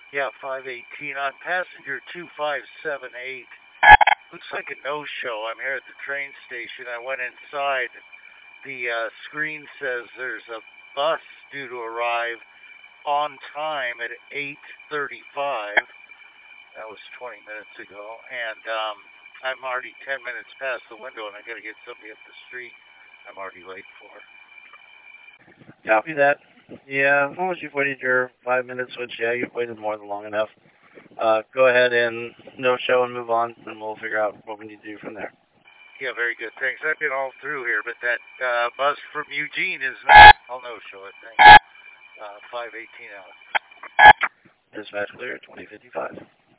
Yeah, 518 on passenger 2578. Looks like a no-show. I'm here at the train station. I went inside. The screen says there's a bus due to arrive on time at 8:35. That was 20 minutes ago. And I'm already 10 minutes past the window, and I got to get somebody up the street I'm already late for. Copy that. Yeah, as long as you've waited your 5 minutes, which, yeah, you've waited more than long enough. Go ahead and no show and move on, and we'll figure out what we need to do from there. Yeah, very good. Thanks. I've been all through here, but that bus from Eugene is not. I'll no show it. Thanks. 518 out. Dispatch clear, 2055.